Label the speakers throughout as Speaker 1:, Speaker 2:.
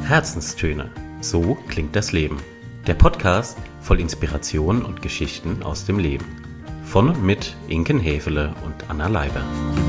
Speaker 1: Herzenstöne. So klingt das Leben. Der Podcast voll Inspiration und Geschichten aus dem Leben. Von und mit Inken Häfele und Anna Leiber.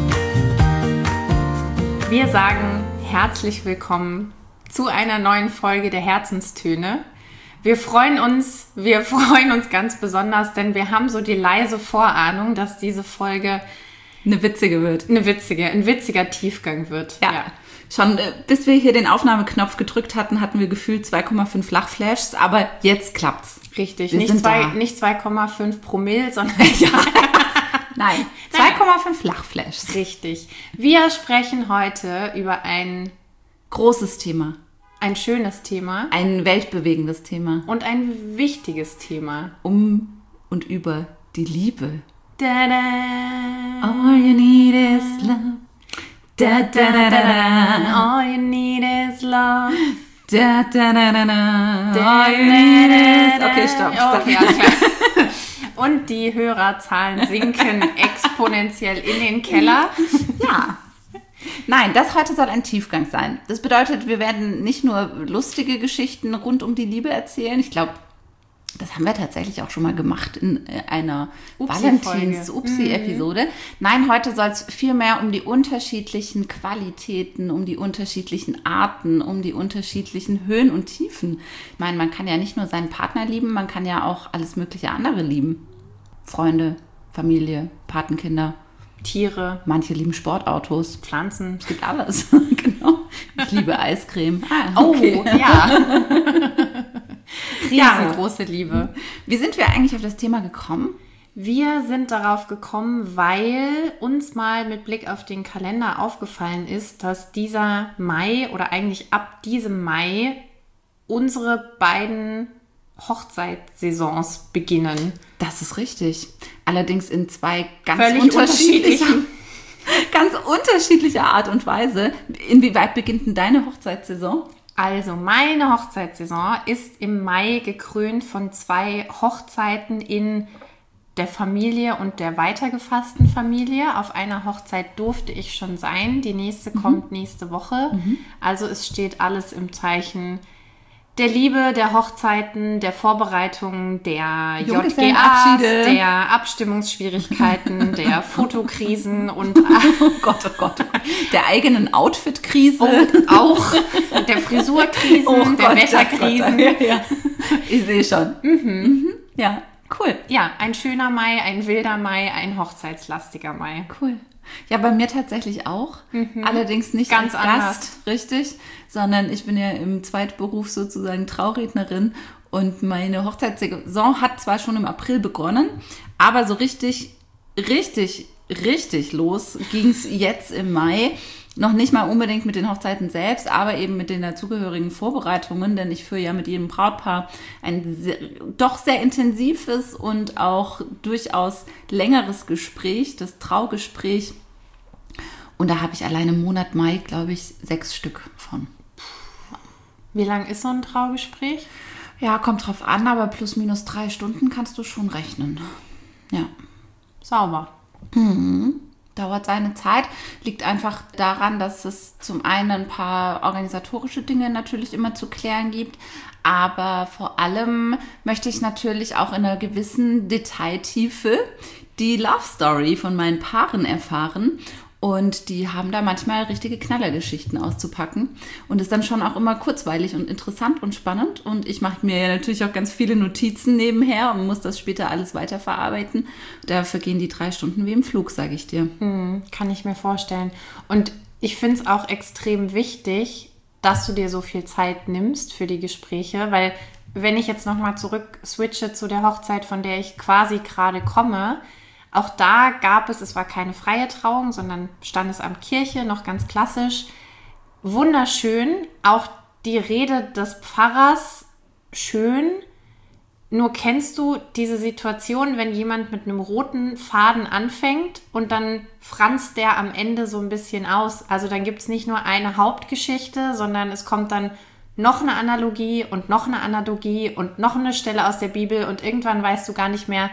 Speaker 2: Wir sagen herzlich willkommen zu einer neuen Folge der Herzenstöne. Wir freuen uns ganz besonders, denn wir haben so die leise Vorahnung, dass diese Folge
Speaker 3: eine witzige wird.
Speaker 2: ein witziger Tiefgang wird.
Speaker 3: Ja. Schon bis wir hier den Aufnahmeknopf gedrückt hatten, hatten wir gefühlt 2,5 Lachflashs, aber jetzt klappt's.
Speaker 2: Richtig,
Speaker 3: Wir
Speaker 2: nicht
Speaker 3: sind da.
Speaker 2: 2,5 Promille, sondern
Speaker 3: Nein, 2,5 Lachflashs.
Speaker 2: richtig. Wir sprechen heute über ein
Speaker 3: Großes Thema.
Speaker 2: schönes Thema
Speaker 3: Ein weltbewegendes Thema.
Speaker 2: und ein wichtiges Thema.
Speaker 3: Um und über die Liebe.
Speaker 2: Da-da.
Speaker 3: All you need is love. Da, da, da, da, da.
Speaker 2: All you need is love.
Speaker 3: Da, da, da, da, da. All you need is... Okay, stopp.
Speaker 2: Okay, alles klar. Und die Hörerzahlen sinken exponentiell in den Keller.
Speaker 3: Ja. Nein, das heute soll ein Tiefgang sein. Das bedeutet, wir werden nicht nur lustige Geschichten rund um die Liebe erzählen. Ich glaube, das haben wir tatsächlich auch schon mal gemacht in einer Valentins-Upsi-Episode. Nein, heute soll es vielmehr um die unterschiedlichen Qualitäten, um die unterschiedlichen Arten, um die unterschiedlichen Höhen und Tiefen. Ich meine, man kann ja nicht nur seinen Partner lieben, man kann ja auch alles mögliche andere lieben. Freunde, Familie, Patenkinder.
Speaker 2: Tiere,
Speaker 3: Manche lieben Sportautos.
Speaker 2: Pflanzen.
Speaker 3: Es gibt alles. Genau. Ich liebe Eiscreme.
Speaker 2: Oh,
Speaker 3: okay.
Speaker 2: ja.
Speaker 3: Ja.
Speaker 2: Riesengroße Liebe.
Speaker 3: Wie sind wir eigentlich auf das Thema gekommen?
Speaker 2: Wir sind darauf gekommen, weil uns mal mit Blick auf den Kalender aufgefallen ist, dass dieser Mai oder eigentlich ab diesem Mai unsere beiden Hochzeitssaisons beginnen.
Speaker 3: Das ist richtig. Allerdings in zwei ganz
Speaker 2: Völlig
Speaker 3: ganz unterschiedlicher Art und Weise. Inwieweit beginnt denn deine Hochzeitssaison?
Speaker 2: Also meine Hochzeitssaison ist im Mai gekrönt von 2 Hochzeiten in der Familie und der weitergefassten Familie. Auf einer Hochzeit durfte ich schon sein. Die nächste kommt nächste Woche. Also es steht alles im Zeichen der Liebe, der Hochzeiten, der Vorbereitungen, der JGAs,
Speaker 3: Junggesellenabschiede.
Speaker 2: der Abstimmungsschwierigkeiten, der Fotokrisen und
Speaker 3: Oh Gott, oh Gott. Der eigenen Outfit-Krise.
Speaker 2: auch der Frisurkrisen, der Wetterkrisen.
Speaker 3: Ja. Ich sehe schon. Ja, cool.
Speaker 2: Ja, ein schöner Mai, ein wilder Mai, ein hochzeitslastiger Mai.
Speaker 3: Cool. Ja, bei mir tatsächlich auch. Allerdings nicht
Speaker 2: Ganz
Speaker 3: als Gast, richtig, sondern ich bin ja im Zweitberuf sozusagen Traurednerin und meine Hochzeitssaison hat zwar schon im April begonnen, aber so richtig los ging es jetzt im Mai. Noch nicht mal unbedingt mit den Hochzeiten selbst, aber eben mit den dazugehörigen Vorbereitungen, denn ich führe ja mit jedem Brautpaar ein doch sehr intensives und auch durchaus längeres Gespräch, das Traugespräch. Und da habe ich allein im Monat Mai, glaube ich, 6 Stück von.
Speaker 2: Wie lang ist so ein Traugespräch?
Speaker 3: Ja, kommt drauf an, aber plus minus 3 Stunden kannst du schon rechnen. Ja.
Speaker 2: Sauber.
Speaker 3: Dauert seine Zeit, liegt einfach daran, dass es zum einen ein paar organisatorische Dinge natürlich immer zu klären gibt, aber vor allem möchte ich natürlich auch in einer gewissen Detailtiefe die Love Story von meinen Paaren erfahren. Und die haben da manchmal richtige Knallergeschichten auszupacken. Und ist dann schon auch immer kurzweilig und interessant und spannend. Und ich mache mir ja natürlich auch ganz viele Notizen nebenher und muss das später alles weiterverarbeiten. Da vergehen die 3 Stunden wie im Flug, sage ich dir.
Speaker 2: Kann ich mir vorstellen. Und ich finde es auch extrem wichtig, dass du dir so viel Zeit nimmst für die Gespräche, weil wenn ich jetzt nochmal zurück switche zu der Hochzeit, von der ich quasi gerade komme, auch da gab es war keine freie Trauung, sondern Standesamt Kirche, noch ganz klassisch. Wunderschön, auch die Rede des Pfarrers, schön. Nur kennst du diese Situation, wenn jemand mit einem roten Faden anfängt und dann franzt der am Ende so ein bisschen aus. Also dann gibt es nicht nur eine Hauptgeschichte, sondern es kommt dann noch eine Analogie und noch eine Analogie und noch eine Stelle aus der Bibel und irgendwann weißt du gar nicht mehr,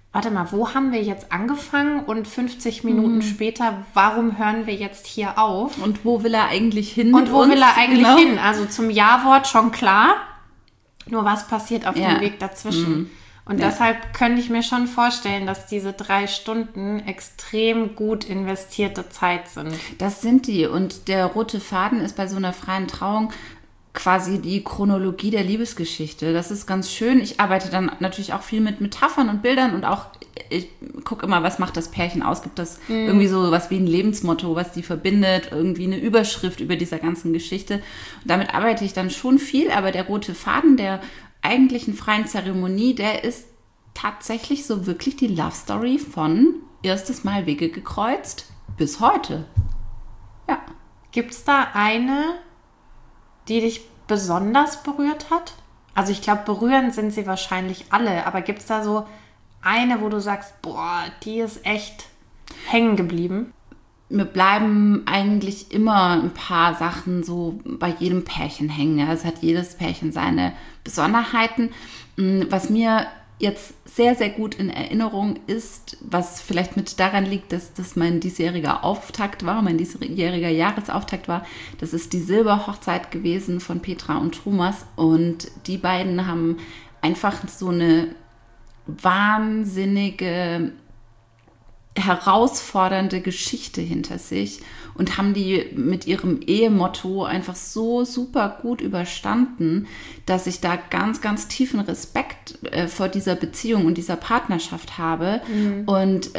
Speaker 2: warte mal, wo haben wir jetzt angefangen und 50 Minuten später, warum hören wir jetzt hier auf?
Speaker 3: Und wo will er eigentlich hin?
Speaker 2: Und wo will er eigentlich
Speaker 3: Genau.
Speaker 2: hin? Also zum Ja-Wort schon klar, nur was passiert auf dem Weg dazwischen? Und deshalb könnte ich mir schon vorstellen, dass diese 3 Stunden extrem gut investierte Zeit sind.
Speaker 3: Das sind die. Und der rote Faden ist bei so einer freien Trauung quasi die Chronologie der Liebesgeschichte. Das ist ganz schön. Ich arbeite dann natürlich auch viel mit Metaphern und Bildern und auch, ich gucke immer, was macht das Pärchen aus? Gibt das irgendwie so was wie ein Lebensmotto, was die verbindet? Irgendwie eine Überschrift über dieser ganzen Geschichte? Und damit arbeite ich dann schon viel, aber der rote Faden der eigentlichen freien Zeremonie, der ist tatsächlich so wirklich die Love Story von erstes Mal Wege gekreuzt bis heute. Ja.
Speaker 2: Gibt es da eine, die dich besonders berührt hat? Also ich glaube, berührend sind sie wahrscheinlich alle, aber gibt es da so eine, wo du sagst, boah, die ist echt hängen geblieben?
Speaker 3: Mir bleiben eigentlich immer ein paar Sachen so bei jedem Pärchen hängen. Ja. Es hat jedes Pärchen seine Besonderheiten. Was mir jetzt sehr, sehr gut in Erinnerung ist, was vielleicht mit daran liegt, dass das mein diesjähriger Auftakt war, mein diesjähriger Jahresauftakt war. Das ist die Silberhochzeit gewesen von Petra und Thomas. Und die beiden haben einfach so eine wahnsinnige, herausfordernde Geschichte hinter sich und haben die mit ihrem Ehemotto einfach so super gut überstanden, dass ich da ganz, ganz tiefen Respekt vor dieser Beziehung und dieser Partnerschaft habe. Und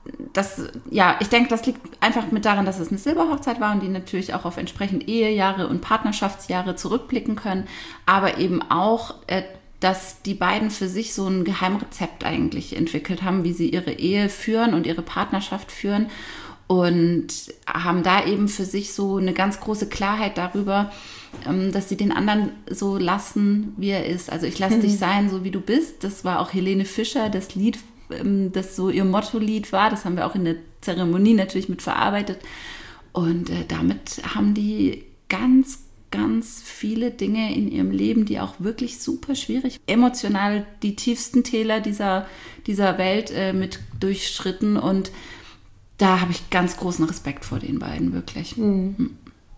Speaker 3: ich denke, das liegt einfach mit daran, dass es eine Silberhochzeit war und die natürlich auch auf entsprechend Ehejahre und Partnerschaftsjahre zurückblicken können, aber eben auch dass die beiden für sich so ein Geheimrezept eigentlich entwickelt haben, wie sie ihre Ehe führen und ihre Partnerschaft führen und haben da eben für sich so eine ganz große Klarheit darüber, dass sie den anderen so lassen, wie er ist. Also ich lasse dich sein, so wie du bist. Das war auch Helene Fischer, das Lied, das so ihr Motto-Lied war. Das haben wir auch in der Zeremonie natürlich mit verarbeitet. Und damit haben die ganz viele Dinge in ihrem Leben, die auch wirklich super schwierig, emotional die tiefsten Täler dieser Welt mit durchschritten. Und da habe ich ganz großen Respekt vor den beiden, wirklich.
Speaker 2: Und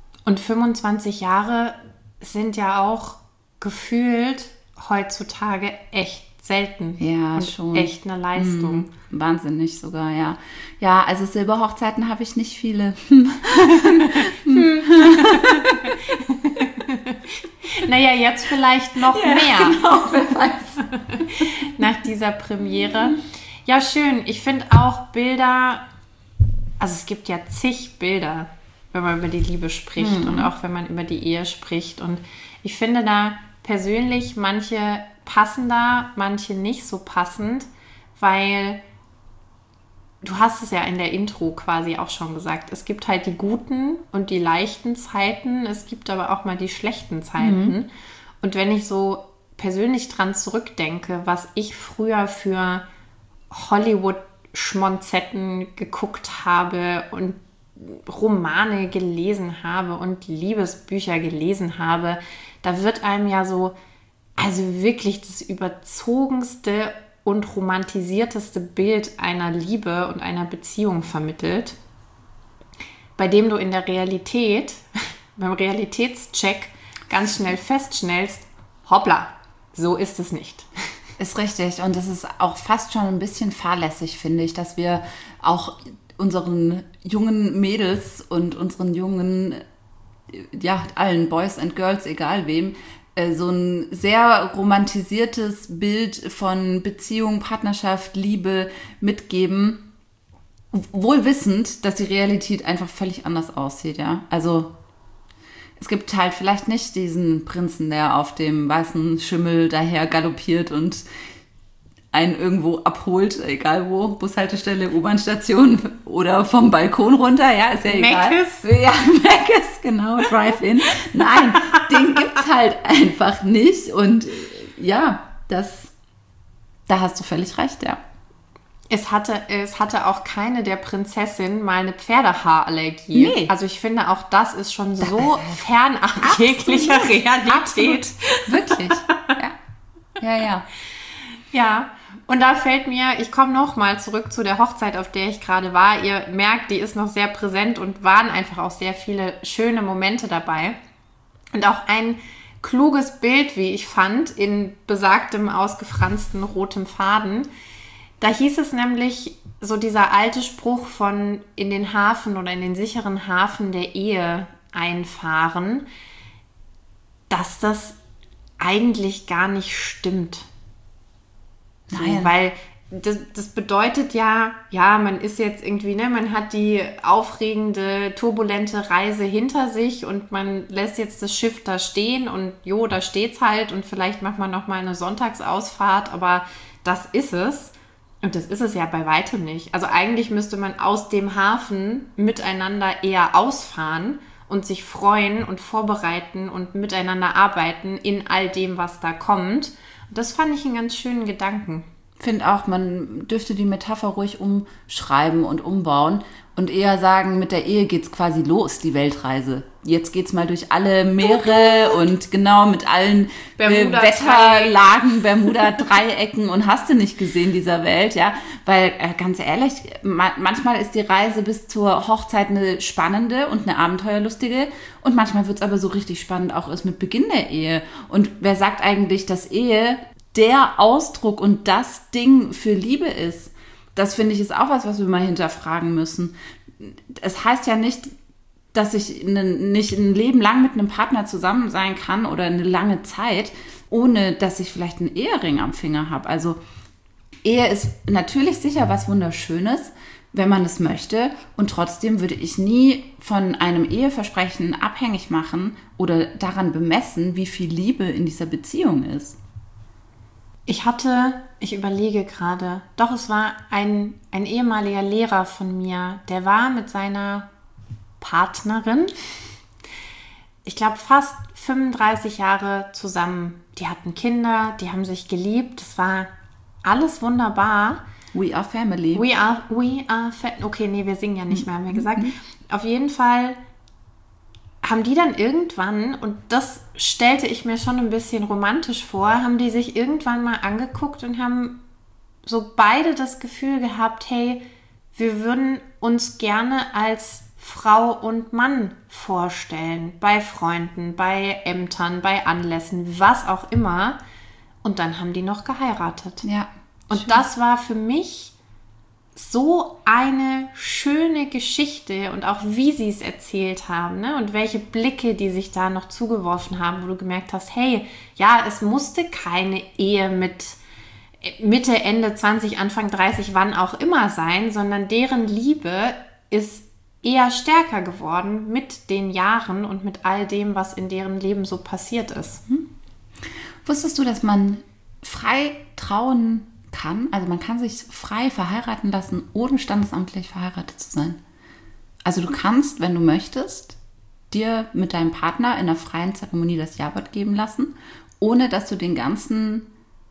Speaker 2: 25 Jahre sind ja auch gefühlt heutzutage echt selten.
Speaker 3: Ja,
Speaker 2: und
Speaker 3: schon.
Speaker 2: Echt eine Leistung.
Speaker 3: Wahnsinnig sogar, ja. Ja, also Silberhochzeiten habe ich nicht viele.
Speaker 2: Naja, jetzt vielleicht noch mehr.
Speaker 3: Genau, wer weiß.
Speaker 2: Nach dieser Premiere. Ja, schön. Ich finde auch Bilder, also es gibt ja zig Bilder, wenn man über die Liebe spricht und auch wenn man über die Ehe spricht. Und ich finde da persönlich manche passender, manche nicht so passend, weil du hast es ja in der Intro quasi auch schon gesagt. Es gibt halt die guten und die leichten Zeiten. Es gibt aber auch mal die schlechten Zeiten. Und wenn ich so persönlich dran zurückdenke, was ich früher für Hollywood-Schmonzetten geguckt habe und Romane gelesen habe und Liebesbücher gelesen habe, da wird einem ja so, also wirklich das überzogenste und romantisierteste Bild einer Liebe und einer Beziehung vermittelt, bei dem du in der Realität, beim Realitätscheck ganz schnell feststellst, hoppla, so ist es nicht.
Speaker 3: Ist richtig. Und es ist auch fast schon ein bisschen fahrlässig, finde ich, dass wir auch unseren jungen Mädels und unseren jungen, allen Boys and Girls, egal wem, so ein sehr romantisiertes Bild von Beziehung, Partnerschaft, Liebe mitgeben, wohl wissend, dass die Realität einfach völlig anders aussieht, ja. Also es gibt halt vielleicht nicht diesen Prinzen, der auf dem weißen Schimmel daher galoppiert und einen irgendwo abholt, egal wo, Bushaltestelle, U-Bahn-Station oder vom Balkon runter, ja, ist ja egal.
Speaker 2: Meckes?
Speaker 3: Ja, Meckes, genau, Drive-In. Nein, den gibt's halt einfach nicht und ja, da hast du völlig recht, ja.
Speaker 2: Es hatte auch keine der Prinzessin mal eine Pferdehaarallergie.
Speaker 3: Nee.
Speaker 2: Also ich finde, auch das ist schon so fernab jeglicher Realität.
Speaker 3: Absolut. Wirklich, ja. Ja.
Speaker 2: Ja, Und da fällt mir, ich komme nochmal zurück zu der Hochzeit, auf der ich gerade war. Ihr merkt, die ist noch sehr präsent und waren einfach auch sehr viele schöne Momente dabei. Und auch ein kluges Bild, wie ich fand, in besagtem ausgefransten rotem Faden. Da hieß es nämlich, so dieser alte Spruch von in den Hafen oder in den sicheren Hafen der Ehe einfahren, dass das eigentlich gar nicht stimmt.
Speaker 3: Nein.
Speaker 2: So, weil das bedeutet ja, man ist jetzt irgendwie, man hat die aufregende, turbulente Reise hinter sich und man lässt jetzt das Schiff da stehen und da steht's halt und vielleicht macht man noch mal eine Sonntagsausfahrt, aber das ist es. Und das ist es ja bei weitem nicht. Also eigentlich müsste man aus dem Hafen miteinander eher ausfahren und sich freuen und vorbereiten und miteinander arbeiten in all dem, was da kommt. Und das fand ich einen ganz schönen Gedanken.
Speaker 3: Ich finde auch, man dürfte die Metapher ruhig umschreiben und umbauen und eher sagen, mit der Ehe geht's quasi los, die Weltreise. Jetzt geht's mal durch alle Meere und genau mit allen Wetterlagen, Bermuda-Dreiecken und hast du nicht gesehen dieser Welt, ja? Weil, ganz ehrlich, manchmal ist die Reise bis zur Hochzeit eine spannende und eine abenteuerlustige und manchmal wird's aber so richtig spannend auch erst mit Beginn der Ehe. Und wer sagt eigentlich, dass Ehe der Ausdruck und das Ding für Liebe ist? Das finde ich ist auch was wir mal hinterfragen müssen. Es heißt ja nicht, dass ich nicht ein Leben lang mit einem Partner zusammen sein kann oder eine lange Zeit, ohne dass ich vielleicht einen Ehering am Finger habe. Also Ehe ist natürlich sicher was Wunderschönes, wenn man es möchte. Und trotzdem würde ich nie von einem Eheversprechen abhängig machen oder daran bemessen, wie viel Liebe in dieser Beziehung ist.
Speaker 2: Ich überlege gerade, doch es war ein ehemaliger Lehrer von mir, der war mit seiner Partnerin, ich glaube fast 35 Jahre zusammen. Die hatten Kinder, die haben sich geliebt, es war alles wunderbar.
Speaker 3: We are family.
Speaker 2: We are okay, nee, wir singen ja nicht mehr, haben wir gesagt. Auf jeden Fall haben die dann irgendwann, und das stellte ich mir schon ein bisschen romantisch vor, haben die sich irgendwann mal angeguckt und haben so beide das Gefühl gehabt, hey, wir würden uns gerne als Frau und Mann vorstellen, bei Freunden, bei Ämtern, bei Anlässen, was auch immer. Und dann haben die noch geheiratet.
Speaker 3: Ja.
Speaker 2: Und
Speaker 3: schön.
Speaker 2: das war für mich so eine schöne Geschichte und auch wie sie es erzählt haben, ne? Und welche Blicke die sich da noch zugeworfen haben, wo du gemerkt hast, hey, ja, es musste keine Ehe mit Mitte, Ende 20, Anfang 30, wann auch immer sein, sondern deren Liebe ist eher stärker geworden mit den Jahren und mit all dem, was in deren Leben so passiert ist.
Speaker 3: Wusstest du, dass man frei trauen kann? Also man kann sich frei verheiraten lassen, ohne standesamtlich verheiratet zu sein. Also du kannst, wenn du möchtest, dir mit deinem Partner in einer freien Zeremonie das Ja-Wort geben lassen, ohne dass du den ganzen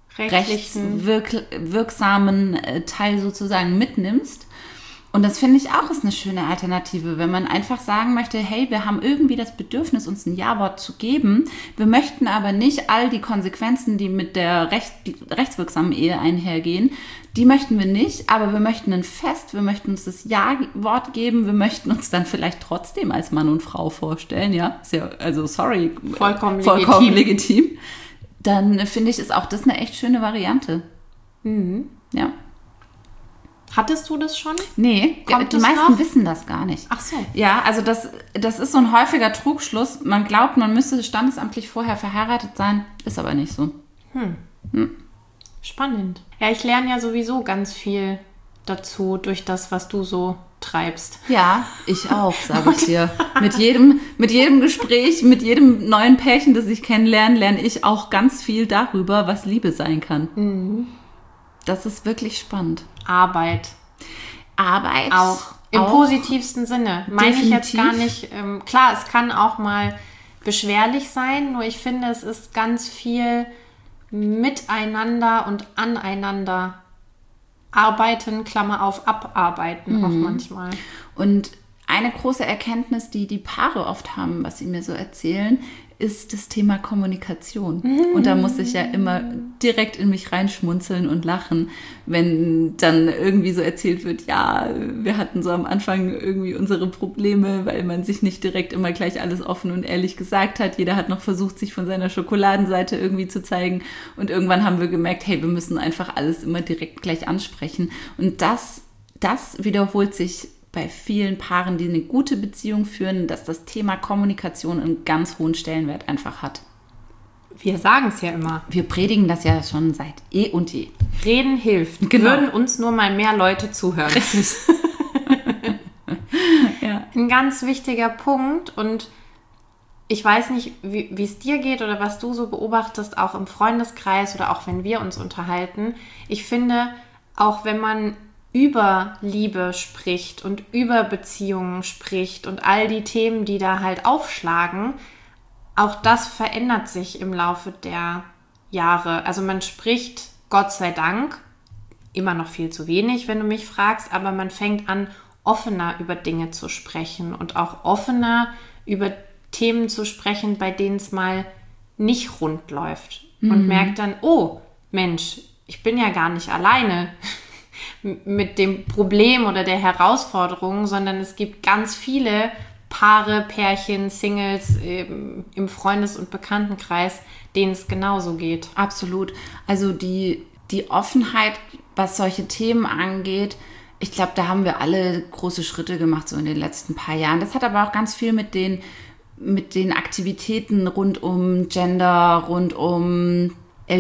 Speaker 3: rechtswirksamen Teil sozusagen mitnimmst. Und das finde ich auch ist eine schöne Alternative, wenn man einfach sagen möchte, hey, wir haben irgendwie das Bedürfnis, uns ein Ja-Wort zu geben. Wir möchten aber nicht all die Konsequenzen, die mit der rechtswirksamen Ehe einhergehen, die möchten wir nicht, aber wir möchten ein Fest, wir möchten uns das Ja-Wort geben, wir möchten uns dann vielleicht trotzdem als Mann und Frau vorstellen, ja, ist ja, also sorry,
Speaker 2: vollkommen
Speaker 3: legitim. Dann finde ich, ist auch das eine echt schöne Variante.
Speaker 2: Mhm.
Speaker 3: Ja.
Speaker 2: Hattest du das schon?
Speaker 3: Nee, die meisten wissen das gar nicht.
Speaker 2: Ach so.
Speaker 3: Ja, also das ist so ein häufiger Trugschluss. Man glaubt, man müsste standesamtlich vorher verheiratet sein, ist aber nicht so.
Speaker 2: Spannend. Ja, ich lerne ja sowieso ganz viel dazu durch das, was du so treibst.
Speaker 3: Ja, ich auch, sage ich dir. Mit jedem Gespräch, mit jedem neuen Pärchen, das ich kennenlerne, lerne ich auch ganz viel darüber, was Liebe sein kann.
Speaker 2: Mhm.
Speaker 3: Das ist wirklich spannend.
Speaker 2: Arbeit.
Speaker 3: Auch.
Speaker 2: Im positivsten Sinne. Meine ich jetzt gar nicht. Klar, es kann auch mal beschwerlich sein, nur ich finde, es ist ganz viel miteinander und aneinander arbeiten, Klammer auf, abarbeiten auch manchmal.
Speaker 3: Und eine große Erkenntnis, die die Paare oft haben, was sie mir so erzählen, ist das Thema Kommunikation. Und da muss ich ja immer direkt in mich reinschmunzeln und lachen, wenn dann irgendwie so erzählt wird, ja, wir hatten so am Anfang irgendwie unsere Probleme, weil man sich nicht direkt immer gleich alles offen und ehrlich gesagt hat. Jeder hat noch versucht, sich von seiner Schokoladenseite irgendwie zu zeigen. Und irgendwann haben wir gemerkt, hey, wir müssen einfach alles immer direkt gleich ansprechen. Und das wiederholt sich bei vielen Paaren, die eine gute Beziehung führen, dass das Thema Kommunikation einen ganz hohen Stellenwert einfach hat.
Speaker 2: Wir sagen es ja immer.
Speaker 3: Wir predigen das ja schon seit eh und je.
Speaker 2: Reden hilft.
Speaker 3: Genau.
Speaker 2: Würden uns nur mal mehr Leute zuhören.
Speaker 3: Ja.
Speaker 2: Ein ganz wichtiger Punkt, und ich weiß nicht, wie es dir geht oder was du so beobachtest, auch im Freundeskreis oder auch wenn wir uns unterhalten. Ich finde, auch wenn man über Liebe spricht und über Beziehungen spricht und all die Themen, die da halt aufschlagen, auch das verändert sich im Laufe der Jahre. Also man spricht, Gott sei Dank, immer noch viel zu wenig, wenn du mich fragst, aber man fängt an, offener über Dinge zu sprechen und auch offener über Themen zu sprechen, bei denen es mal nicht rund läuft. Und merkt dann, oh Mensch, ich bin ja gar nicht alleine mit dem Problem oder der Herausforderung, sondern es gibt ganz viele Paare, Pärchen, Singles im Freundes- und Bekanntenkreis, denen es genauso geht.
Speaker 3: Absolut. Also die Offenheit, was solche Themen angeht, ich glaube, da haben wir alle große Schritte gemacht, so in den letzten paar Jahren. Das hat aber auch ganz viel mit den Aktivitäten rund um Gender, rund um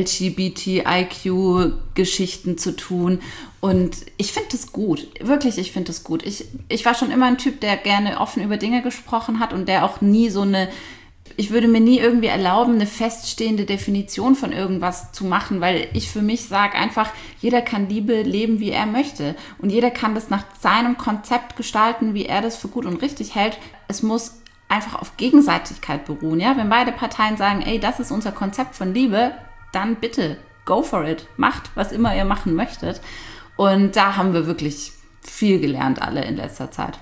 Speaker 3: LGBTIQ-Geschichten zu tun. Und ich finde das gut. Wirklich, ich finde das gut. Ich war schon immer ein Typ, der gerne offen über Dinge gesprochen hat und der auch nie ich würde mir nie irgendwie erlauben, eine feststehende Definition von irgendwas zu machen, weil ich für mich sage einfach, jeder kann Liebe leben, wie er möchte. Und jeder kann das nach seinem Konzept gestalten, wie er das für gut und richtig hält. Es muss einfach auf Gegenseitigkeit beruhen. Ja? Wenn beide Parteien sagen, ey, das ist unser Konzept von Liebe, dann bitte, go for it. Macht, was immer ihr machen möchtet. Und da haben wir wirklich viel gelernt, alle in letzter Zeit.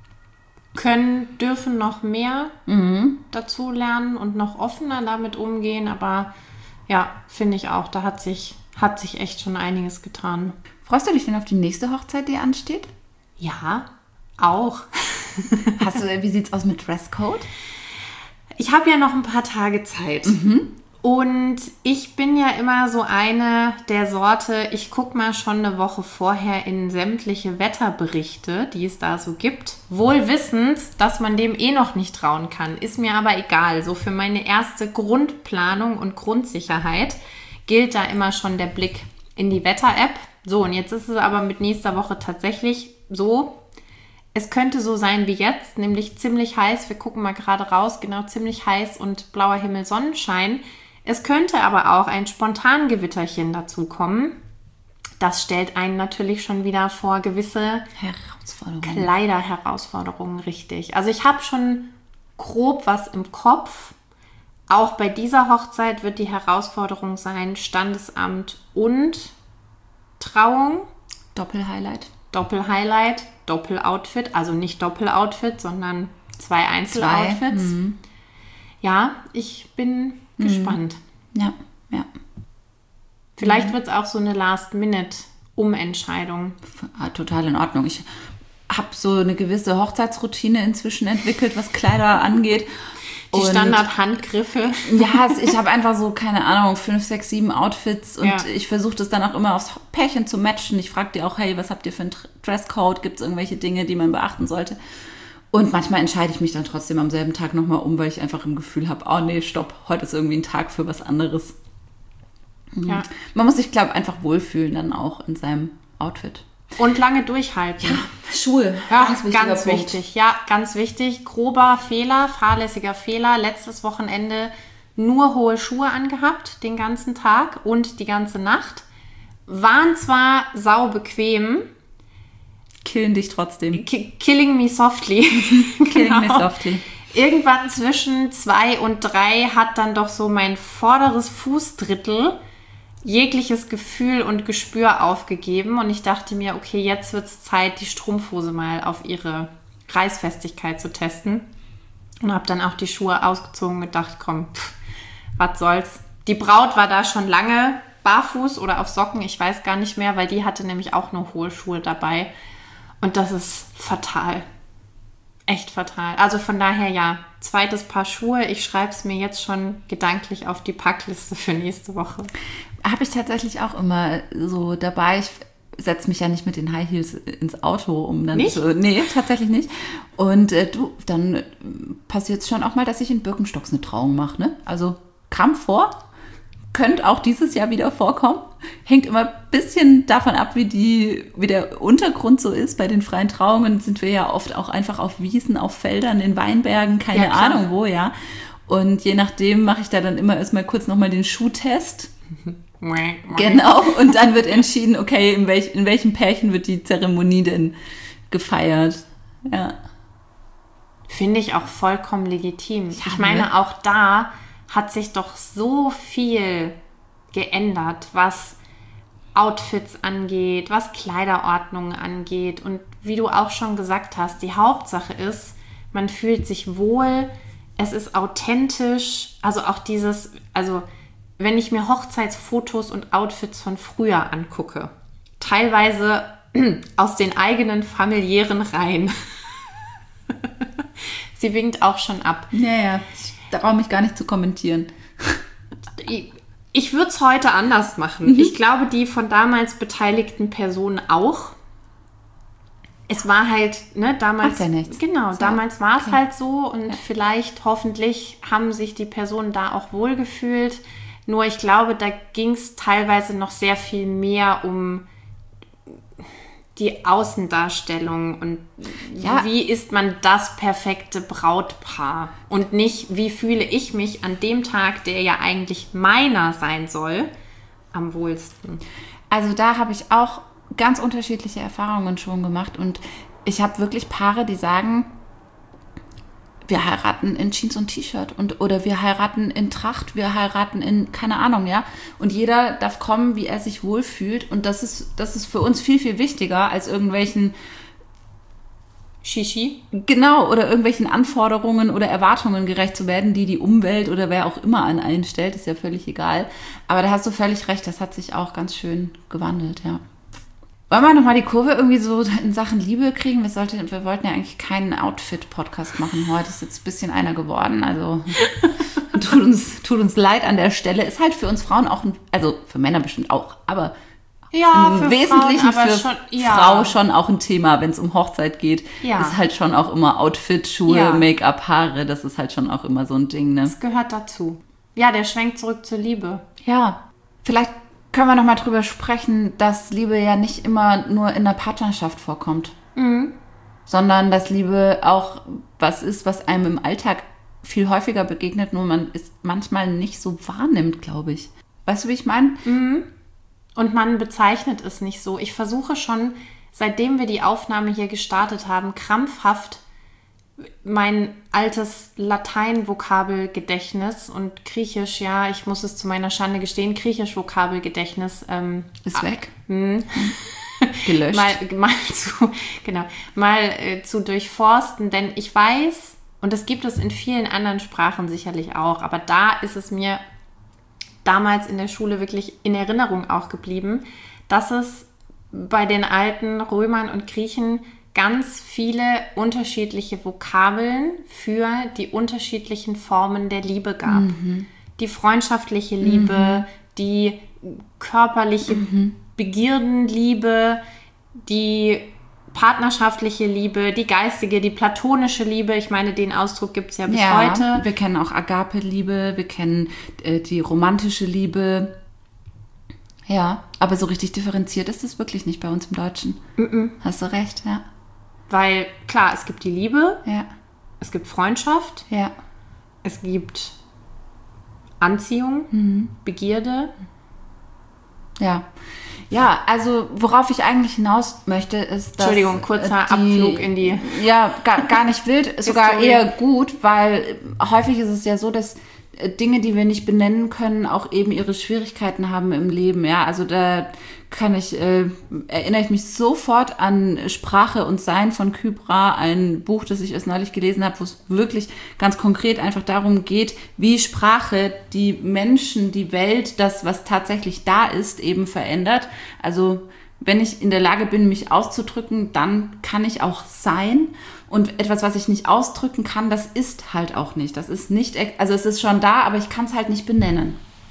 Speaker 2: Dürfen noch mehr dazu lernen und noch offener damit umgehen. Aber ja, finde ich auch, da hat sich echt schon einiges getan.
Speaker 3: Freust du dich denn auf die nächste Hochzeit, die ansteht?
Speaker 2: Ja, auch.
Speaker 3: Wie sieht's aus mit Dresscode?
Speaker 2: Ich habe ja noch ein paar Tage Zeit. Und ich bin ja immer so eine der Sorte, ich gucke mal schon eine Woche vorher in sämtliche Wetterberichte, die es da so gibt. Wohl wissend, dass man dem noch nicht trauen kann. Ist mir aber egal. So für meine erste Grundplanung und Grundsicherheit gilt da immer schon der Blick in die Wetter-App. So, und jetzt ist es aber mit nächster Woche tatsächlich so, es könnte so sein wie jetzt, nämlich ziemlich heiß. Wir gucken mal gerade raus, genau, ziemlich heiß und blauer Himmel, Sonnenschein. Es könnte aber auch ein Spontangewitterchen dazu kommen. Das stellt einen natürlich schon wieder vor gewisse Kleiderherausforderungen, richtig. Also ich habe schon grob was im Kopf. Auch bei dieser Hochzeit wird die Herausforderung sein, Standesamt und Trauung.
Speaker 3: Doppelhighlight,
Speaker 2: Doppeloutfit, also nicht Doppeloutfit, sondern 2 Einzeloutfits. Ja, ich bin gespannt.
Speaker 3: Ja.
Speaker 2: Vielleicht wird es auch so eine Last-Minute-Umentscheidung.
Speaker 3: Total in Ordnung. Ich habe so eine gewisse Hochzeitsroutine inzwischen entwickelt, was Kleider angeht.
Speaker 2: Die Standard-Handgriffe.
Speaker 3: Ja, ich habe einfach so, keine Ahnung, 5, 6, 7 Outfits und ich versuche das dann auch immer aufs Pärchen zu matchen. Ich frage die auch, hey, was habt ihr für einen Dresscode? Gibt es irgendwelche Dinge, die man beachten sollte? Und manchmal entscheide ich mich dann trotzdem am selben Tag nochmal um, weil ich einfach im Gefühl habe, oh nee, stopp, heute ist irgendwie ein Tag für was anderes. Ja. Man muss sich, glaube ich, einfach wohlfühlen dann auch in seinem Outfit.
Speaker 2: Und lange durchhalten.
Speaker 3: Ja, Schuhe,
Speaker 2: ganz wichtig. Ja, ganz wichtig. Grober Fehler, fahrlässiger Fehler. Letztes Wochenende nur hohe Schuhe angehabt, den ganzen Tag und die ganze Nacht. Waren zwar sau bequem,
Speaker 3: killen dich trotzdem.
Speaker 2: Killing me softly.
Speaker 3: Killing me softly.
Speaker 2: Irgendwann zwischen 2 und 3 hat dann doch so mein vorderes Fußdrittel jegliches Gefühl und Gespür aufgegeben. Und ich dachte mir, okay, jetzt wird es Zeit, die Strumpfhose mal auf ihre Reißfestigkeit zu testen. Und habe dann auch die Schuhe ausgezogen und gedacht, komm, was soll's. Die Braut war da schon lange barfuß oder auf Socken, ich weiß gar nicht mehr, weil die hatte nämlich auch nur hohe Schuhe dabei. Und das ist fatal. Echt fatal. Also von daher ja, zweites Paar Schuhe. Ich schreibe es mir jetzt schon gedanklich auf die Packliste für nächste Woche.
Speaker 3: Habe ich tatsächlich auch immer so dabei. Ich setze mich ja nicht mit den High Heels ins Auto, um dann
Speaker 2: nicht?
Speaker 3: Nee, tatsächlich nicht. Und dann passiert es schon auch mal, dass ich in Birkenstocks eine Trauung mache. Ne? Also kam vor, könnte auch dieses Jahr wieder vorkommen. Hängt immer ein bisschen davon ab, wie der Untergrund so ist. Bei den freien Trauungen sind wir ja oft auch einfach auf Wiesen, auf Feldern, in Weinbergen, keine Ahnung wo, ja. Und je nachdem mache ich da dann immer erstmal kurz nochmal den Schuhtest. Genau, und dann wird entschieden, okay, in welchem Pärchen wird die Zeremonie denn gefeiert. Ja.
Speaker 2: Finde ich auch vollkommen legitim. Ja, ich meine, auch da hat sich doch so viel geändert, was Outfits angeht, was Kleiderordnungen angeht. Und wie du auch schon gesagt hast, die Hauptsache ist, man fühlt sich wohl, es ist authentisch, also auch dieses, also wenn ich mir Hochzeitsfotos und Outfits von früher angucke, teilweise aus den eigenen familiären Reihen. Sie winkt auch schon ab.
Speaker 3: Naja, ich traue mich gar nicht zu kommentieren.
Speaker 2: Ich würde es heute anders machen. Ich glaube, die von damals beteiligten Personen auch. Es war halt, ne, damals.
Speaker 3: Macht ja nichts.
Speaker 2: Genau,
Speaker 3: so,
Speaker 2: damals war es halt so und vielleicht, hoffentlich, haben sich die Personen da auch wohlgefühlt. Nur ich glaube, da ging es teilweise noch sehr viel mehr um die Außendarstellung und wie ist man das perfekte Brautpaar und nicht, wie fühle ich mich an dem Tag, der ja eigentlich meiner sein soll, am wohlsten.
Speaker 3: Also da habe ich auch ganz unterschiedliche Erfahrungen schon gemacht und ich habe wirklich Paare, die sagen, wir heiraten in Jeans und T-Shirt oder wir heiraten in Tracht, wir heiraten in, keine Ahnung, ja. Und jeder darf kommen, wie er sich wohlfühlt. Und das ist für uns viel, viel wichtiger als irgendwelchen
Speaker 2: Shishi.
Speaker 3: Genau, oder irgendwelchen Anforderungen oder Erwartungen gerecht zu werden, die Umwelt oder wer auch immer an einen stellt, ist ja völlig egal. Aber da hast du völlig recht, das hat sich auch ganz schön gewandelt, ja. Wollen wir nochmal die Kurve irgendwie so in Sachen Liebe kriegen? Wir wollten ja eigentlich keinen Outfit-Podcast machen heute. Ist jetzt ein bisschen einer geworden. Also tut uns leid an der Stelle. Ist halt für uns Frauen auch, also für Männer bestimmt auch, aber im Wesentlichen Frauen, für schon, Frau schon auch ein Thema, wenn es um Hochzeit geht. Ja. Ist halt schon auch immer Outfit, Schuhe, Make-up, Haare. Das ist halt schon auch immer so ein Ding, ne?
Speaker 2: Das gehört dazu. Ja, der Schwenk zurück zur Liebe.
Speaker 3: Ja, vielleicht können wir noch mal drüber sprechen, dass Liebe ja nicht immer nur in der Partnerschaft vorkommt, sondern dass Liebe auch was ist, was einem im Alltag viel häufiger begegnet, nur man es manchmal nicht so wahrnimmt, glaube ich. Weißt du, wie ich meine?
Speaker 2: Und man bezeichnet es nicht so. Ich versuche schon, seitdem wir die Aufnahme hier gestartet haben, krampfhaft mein altes Latein-Vokabelgedächtnis und Griechisch, ja, ich muss es zu meiner Schande gestehen, Griechisch-Vokabelgedächtnis
Speaker 3: ist weg. Gelöscht.
Speaker 2: Mal zu durchforsten, denn ich weiß, und das gibt es in vielen anderen Sprachen sicherlich auch, aber da ist es mir damals in der Schule wirklich in Erinnerung auch geblieben, dass es bei den alten Römern und Griechen ganz viele unterschiedliche Vokabeln für die unterschiedlichen Formen der Liebe gab. Die freundschaftliche Liebe, die körperliche Begierdenliebe, die partnerschaftliche Liebe, die geistige, die platonische Liebe. Ich meine, den Ausdruck gibt es ja bis heute.
Speaker 3: Wir kennen auch Agape-Liebe, wir kennen die romantische Liebe. Ja, aber so richtig differenziert ist es wirklich nicht bei uns im Deutschen. Hast du recht, ja.
Speaker 2: Weil, klar, es gibt die Liebe,
Speaker 3: ja.
Speaker 2: Es gibt Freundschaft,
Speaker 3: ja.
Speaker 2: Es gibt Anziehung, Begierde.
Speaker 3: Ja. Ja, also worauf ich eigentlich hinaus möchte, ist, dass...
Speaker 2: Entschuldigung, kurzer Abflug in die...
Speaker 3: Ja, gar nicht wild, sogar eher gut, weil häufig ist es ja so, dass Dinge, die wir nicht benennen können, auch eben ihre Schwierigkeiten haben im Leben. Ja, also da erinnere ich mich sofort an Sprache und Sein von Kübra, ein Buch, das ich erst neulich gelesen habe, wo es wirklich ganz konkret einfach darum geht, wie Sprache die Menschen, die Welt, das, was tatsächlich da ist, eben verändert. Also wenn ich in der Lage bin, mich auszudrücken, dann kann ich auch sein. Und etwas, was ich nicht ausdrücken kann, das ist halt auch nicht. Das ist nicht, also es ist schon da, aber ich kann es halt nicht benennen.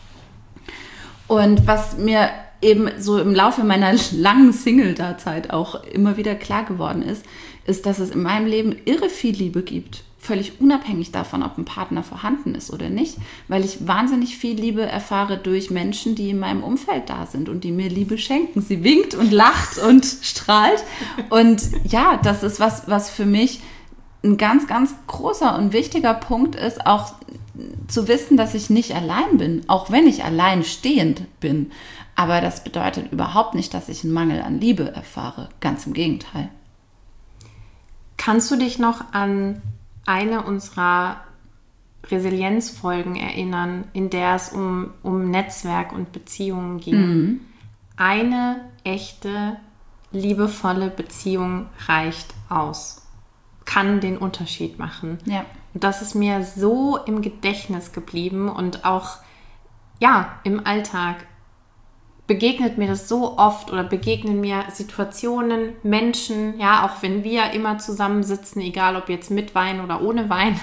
Speaker 3: Und was mir eben so im Laufe meiner langen Single-Dasein auch immer wieder klar geworden ist, dass es in meinem Leben irre viel Liebe gibt. Völlig unabhängig davon, ob ein Partner vorhanden ist oder nicht, weil ich wahnsinnig viel Liebe erfahre durch Menschen, die in meinem Umfeld da sind und die mir Liebe schenken. Sie winkt und lacht und strahlt. Und ja, das ist was für mich ein ganz, ganz großer und wichtiger Punkt ist, auch zu wissen, dass ich nicht allein bin, auch wenn ich alleinstehend bin. Aber das bedeutet überhaupt nicht, dass ich einen Mangel an Liebe erfahre. Ganz im Gegenteil.
Speaker 2: Kannst du dich noch an eine unserer Resilienzfolgen erinnern, in der es um Netzwerk und Beziehungen ging? Mhm. Eine echte, liebevolle Beziehung reicht aus. Kann den Unterschied machen.
Speaker 3: Ja.
Speaker 2: Und das ist mir so im Gedächtnis geblieben und auch ja, im Alltag begegnet mir das so oft oder begegnen mir Situationen, Menschen, ja, auch wenn wir immer zusammensitzen, egal ob jetzt mit Wein oder ohne Wein.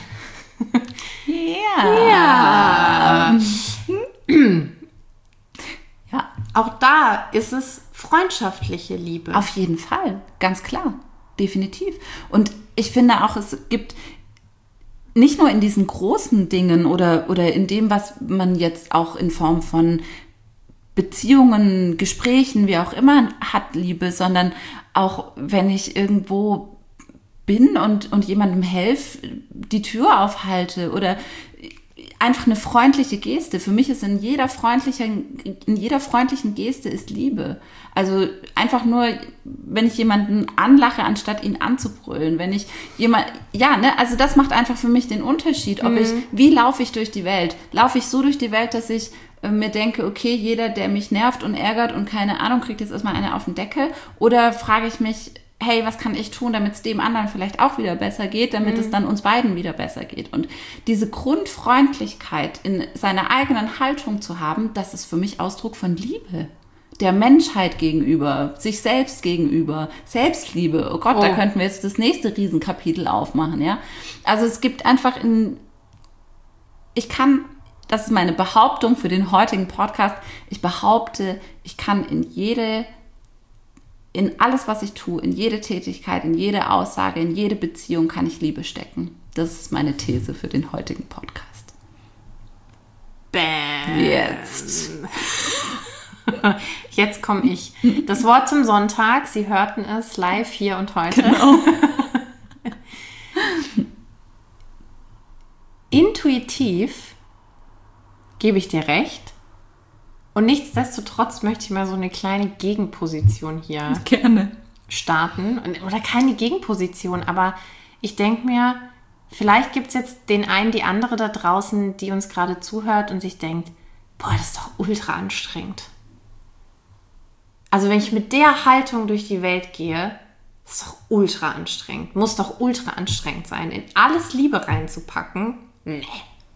Speaker 3: Ja.
Speaker 2: Ja. Auch da ist es freundschaftliche Liebe.
Speaker 3: Auf jeden Fall, ganz klar, definitiv. Und ich finde auch, es gibt nicht nur in diesen großen Dingen oder in dem, was man jetzt auch in Form von Beziehungen, Gesprächen, wie auch immer hat Liebe, sondern auch wenn ich irgendwo bin und jemandem helfe, die Tür aufhalte oder einfach eine freundliche Geste. Für mich ist in jeder freundlichen Geste ist Liebe. Also einfach nur, wenn ich jemanden anlache, anstatt ihn anzubrüllen, wenn ich also das macht einfach für mich den Unterschied, wie laufe ich durch die Welt? Laufe ich so durch die Welt, dass ich mir denke, okay, jeder, der mich nervt und ärgert und keine Ahnung, kriegt jetzt erstmal eine auf den Deckel? Oder frage ich mich, hey, was kann ich tun, damit es dem anderen vielleicht auch wieder besser geht, damit es dann uns beiden wieder besser geht? Und diese Grundfreundlichkeit in seiner eigenen Haltung zu haben, das ist für mich Ausdruck von Liebe. Der Menschheit gegenüber, sich selbst gegenüber, Selbstliebe. Oh Gott, da könnten wir jetzt das nächste Riesenkapitel aufmachen, ja? Also es gibt einfach das ist meine Behauptung für den heutigen Podcast. Ich behaupte, ich kann in alles, was ich tue, in jede Tätigkeit, in jede Aussage, in jede Beziehung kann ich Liebe stecken. Das ist meine These für den heutigen Podcast.
Speaker 2: Bam.
Speaker 3: Jetzt
Speaker 2: komme ich. Das Wort zum Sonntag, Sie hörten es live hier und heute.
Speaker 3: Genau.
Speaker 2: Intuitiv gebe ich dir recht. Und nichtsdestotrotz möchte ich mal so eine kleine Gegenposition hier starten. Oder keine Gegenposition, aber ich denke mir, vielleicht gibt es jetzt den einen, die andere da draußen, die uns gerade zuhört und sich denkt, boah, das ist doch ultra anstrengend. Also wenn ich mit der Haltung durch die Welt gehe, ist doch ultra anstrengend. Muss doch ultra anstrengend sein, in alles Liebe reinzupacken. Nee.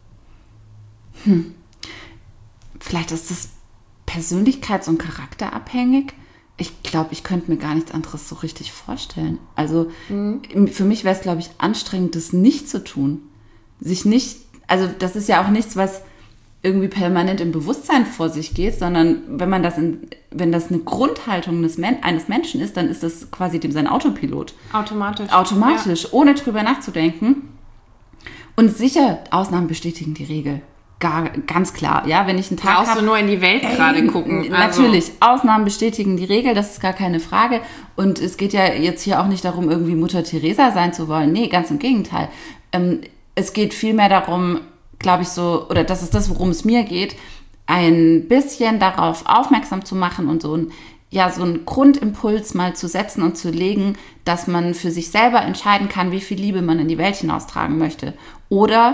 Speaker 3: Vielleicht ist das persönlichkeits- und charakterabhängig. Ich glaube, ich könnte mir gar nichts anderes so richtig vorstellen. Also für mich wäre es, glaube ich, anstrengend, das nicht zu tun. Also das ist ja auch nichts, was irgendwie permanent im Bewusstsein vor sich geht, sondern wenn das eine Grundhaltung eines Menschen ist, dann ist das quasi sein Autopilot. Automatisch, ja. Ohne drüber nachzudenken. Und sicher, Ausnahmen bestätigen die Regel. Ganz klar, ja, wenn ich einen Tag habe...
Speaker 2: Brauchst du nur in die Welt gerade gucken.
Speaker 3: Natürlich, Ausnahmen bestätigen die Regel, das ist gar keine Frage. Und es geht ja jetzt hier auch nicht darum, irgendwie Mutter Teresa sein zu wollen. Nee, ganz im Gegenteil. Es geht vielmehr darum, glaube ich so, oder das ist das, worum es mir geht, ein bisschen darauf aufmerksam zu machen und so einen Grundimpuls mal zu setzen und zu legen, dass man für sich selber entscheiden kann, wie viel Liebe man in die Welt hinaustragen möchte. Oder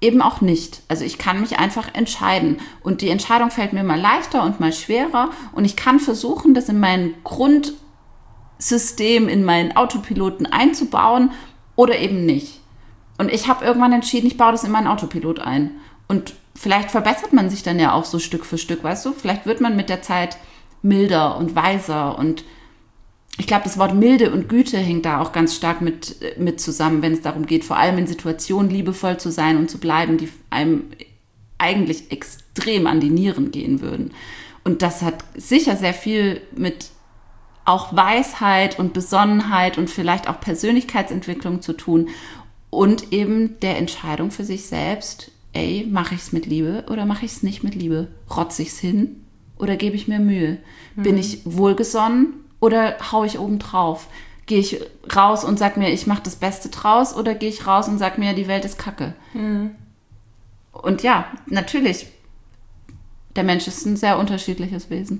Speaker 3: eben auch nicht. Also ich kann mich einfach entscheiden. Und die Entscheidung fällt mir mal leichter und mal schwerer. Und ich kann versuchen, das in mein Grundsystem, in meinen Autopiloten einzubauen oder eben nicht. Und ich habe irgendwann entschieden, ich baue das in meinen Autopilot ein. Und vielleicht verbessert man sich dann ja auch so Stück für Stück, weißt du? Vielleicht wird man mit der Zeit milder und weiser. Und ich glaube, das Wort Milde und Güte hängt da auch ganz stark mit zusammen, wenn es darum geht, vor allem in Situationen liebevoll zu sein und zu bleiben, die einem eigentlich extrem an die Nieren gehen würden. Und das hat sicher sehr viel mit auch Weisheit und Besonnenheit und vielleicht auch Persönlichkeitsentwicklung zu tun und eben der Entscheidung für sich selbst, ey, mache ich es mit Liebe oder mache ich es nicht mit Liebe? Rotze ich es hin oder gebe ich mir Mühe? Bin ich wohlgesonnen oder haue ich oben drauf? Gehe ich raus und sag mir, ich mache das Beste draus oder gehe ich raus und sag mir, die Welt ist Kacke? Und ja, natürlich, der Mensch ist ein sehr unterschiedliches Wesen.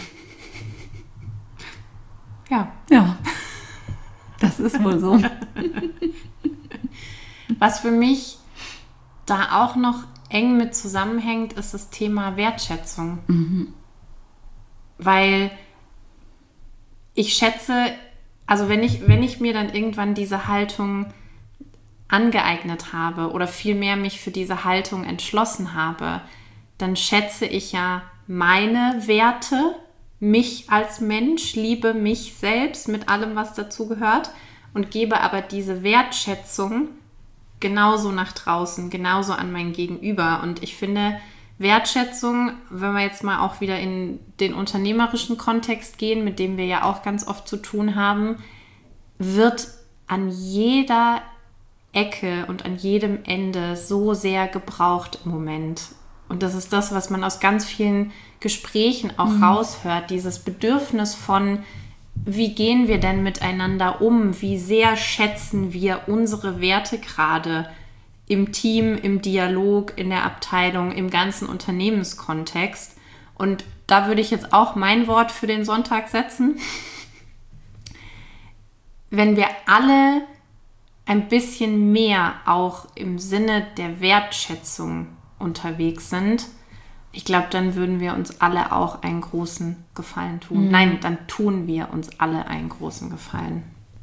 Speaker 3: Ja, das ist wohl so.
Speaker 2: Was für mich da auch noch eng mit zusammenhängt, ist das Thema Wertschätzung. Weil ich schätze, also wenn ich mir dann irgendwann diese Haltung angeeignet habe oder vielmehr mich für diese Haltung entschlossen habe, dann schätze ich ja meine Werte, mich als Mensch, liebe mich selbst mit allem, was dazu gehört und gebe aber diese Wertschätzung genauso nach draußen, genauso an mein Gegenüber. Und ich finde, Wertschätzung, wenn wir jetzt mal auch wieder in den unternehmerischen Kontext gehen, mit dem wir ja auch ganz oft zu tun haben, wird an jeder Ecke und an jedem Ende so sehr gebraucht im Moment. Und das ist das, was man aus ganz vielen Gesprächen auch raushört, dieses Bedürfnis von, wie gehen wir denn miteinander um? Wie sehr schätzen wir unsere Werte gerade im Team, im Dialog, in der Abteilung, im ganzen Unternehmenskontext? Und da würde ich jetzt auch mein Wort für den Sonntag setzen. Wenn wir alle ein bisschen mehr auch im Sinne der Wertschätzung unterwegs sind, ich glaube, dann würden wir uns alle auch einen großen Gefallen tun. Nein, dann tun wir uns alle einen großen Gefallen.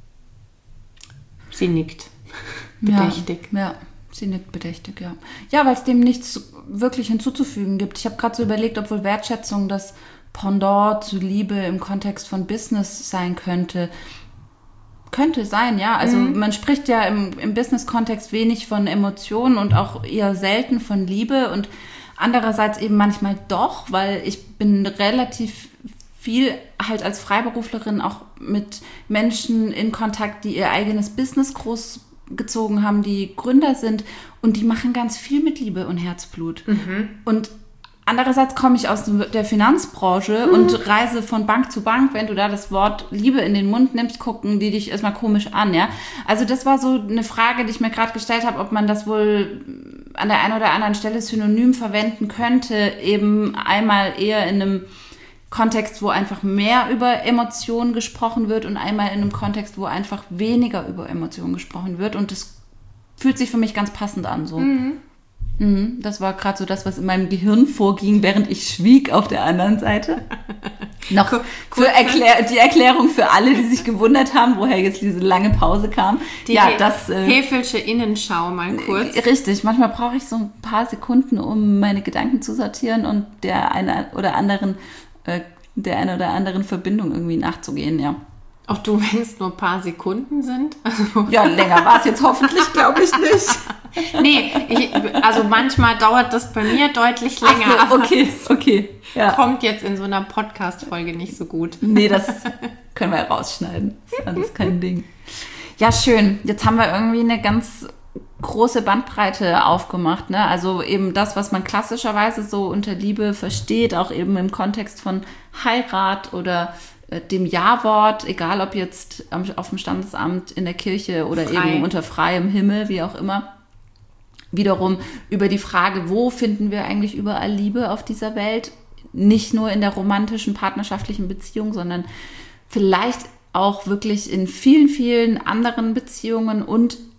Speaker 2: Sie nickt. Bedächtig.
Speaker 3: Ja, sie nickt bedächtig, ja. Ja, weil es dem nichts wirklich hinzuzufügen gibt. Ich habe gerade so überlegt, ob wohl Wertschätzung das Pendant zu Liebe im Kontext von Business sein könnte. Könnte sein, ja. Also man spricht ja im Business-Kontext wenig von Emotionen und auch eher selten von Liebe und andererseits eben manchmal doch, weil ich bin relativ viel halt als Freiberuflerin auch mit Menschen in Kontakt, die ihr eigenes Business großgezogen haben, die Gründer sind und die machen ganz viel mit Liebe und Herzblut. Und andererseits komme ich aus der Finanzbranche und reise von Bank zu Bank. Wenn du da das Wort Liebe in den Mund nimmst, gucken die dich erstmal komisch an, ja. Also das war so eine Frage, die ich mir gerade gestellt habe, ob man das wohl an der einen oder anderen Stelle synonym verwenden könnte, eben einmal eher in einem Kontext, wo einfach mehr über Emotionen gesprochen wird und einmal in einem Kontext, wo einfach weniger über Emotionen gesprochen wird. Und das fühlt sich für mich ganz passend an, so. Das war gerade so das, was in meinem Gehirn vorging, während ich schwieg auf der anderen Seite. Noch für die Erklärung für alle, die sich gewundert haben, woher jetzt diese lange Pause kam.
Speaker 2: Die Häfelsche Innenschau mal kurz.
Speaker 3: Richtig, manchmal brauche ich so ein paar Sekunden, um meine Gedanken zu sortieren und der eine oder anderen Verbindung irgendwie nachzugehen, ja.
Speaker 2: Auch du, wenn es nur ein paar Sekunden sind? Also
Speaker 3: ja, länger war es jetzt hoffentlich, glaube ich nicht.
Speaker 2: Nee, also manchmal dauert das bei mir deutlich länger.
Speaker 3: Ach so, okay. Ja.
Speaker 2: Kommt jetzt in so einer Podcast-Folge nicht so gut.
Speaker 3: Nee, das können wir ja rausschneiden. Das ist alles kein Ding. Ja, schön. Jetzt haben wir irgendwie eine ganz große Bandbreite aufgemacht, ne? Also eben das, was man klassischerweise so unter Liebe versteht, auch eben im Kontext von Heirat oder dem Ja-Wort, egal ob jetzt auf dem Standesamt, in der Kirche oder eben unter freiem Himmel, wie auch immer. Wiederum über die Frage, wo finden wir eigentlich überall Liebe auf dieser Welt? Nicht nur in der romantischen, partnerschaftlichen Beziehung, sondern vielleicht auch wirklich in vielen, vielen anderen Beziehungen und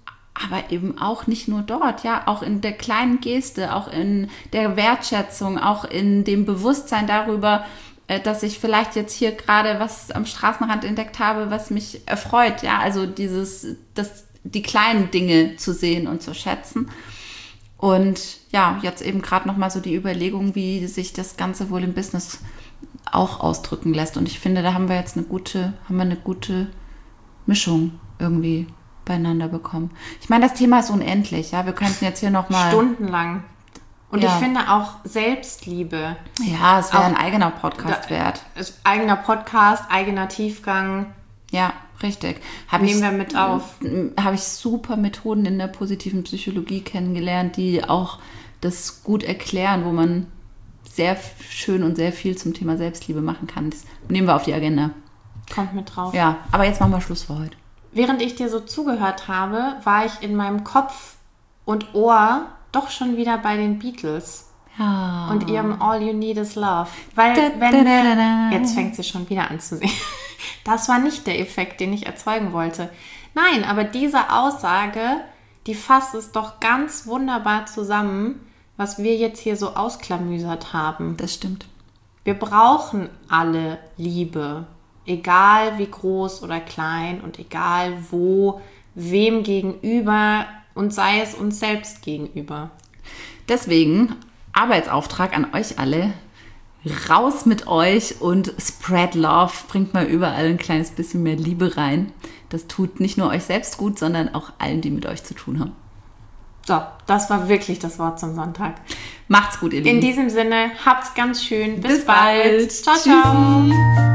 Speaker 3: aber eben auch nicht nur dort, ja, auch in der kleinen Geste, auch in der Wertschätzung, auch in dem Bewusstsein darüber, dass ich vielleicht jetzt hier gerade was am Straßenrand entdeckt habe, was mich erfreut, ja, also die kleinen Dinge zu sehen und zu schätzen. Und ja, jetzt eben gerade nochmal so die Überlegung, wie sich das Ganze wohl im Business auch ausdrücken lässt. Und ich finde, da haben wir jetzt eine gute Mischung irgendwie beieinander bekommen. Ich meine, das Thema ist unendlich, ja. Wir könnten jetzt hier nochmal
Speaker 2: stundenlang. Und
Speaker 3: ja.
Speaker 2: Ich finde auch Selbstliebe.
Speaker 3: Ja, es wäre ein eigener Podcast wert.
Speaker 2: Eigener Podcast, eigener Tiefgang.
Speaker 3: Ja, richtig.
Speaker 2: Nehmen wir mit auf.
Speaker 3: Habe ich super Methoden in der positiven Psychologie kennengelernt, die auch das gut erklären, wo man sehr schön und sehr viel zum Thema Selbstliebe machen kann. Das nehmen wir auf die Agenda.
Speaker 2: Kommt mit drauf.
Speaker 3: Ja, aber jetzt machen wir Schluss für heute.
Speaker 2: Während ich dir so zugehört habe, war ich in meinem Kopf und Ohr doch schon wieder bei den Beatles.
Speaker 3: Ja.
Speaker 2: Und ihrem All You Need Is Love. Weil, jetzt fängt sie schon wieder an zu singen. Das war nicht der Effekt, den ich erzeugen wollte. Nein, aber diese Aussage, die fasst es doch ganz wunderbar zusammen, was wir jetzt hier so ausklamüsert haben.
Speaker 3: Das stimmt.
Speaker 2: Wir brauchen alle Liebe. Egal wie groß oder klein und egal wo, wem gegenüber und sei es uns selbst gegenüber.
Speaker 3: Deswegen Arbeitsauftrag an euch alle. Raus mit euch und spread love. Bringt mal überall ein kleines bisschen mehr Liebe rein. Das tut nicht nur euch selbst gut, sondern auch allen, die mit euch zu tun haben.
Speaker 2: So, das war wirklich das Wort zum Sonntag.
Speaker 3: Macht's gut, ihr Lieben.
Speaker 2: In diesem Sinne, habt's ganz schön. Bis bald.
Speaker 3: Ciao,
Speaker 2: ciao.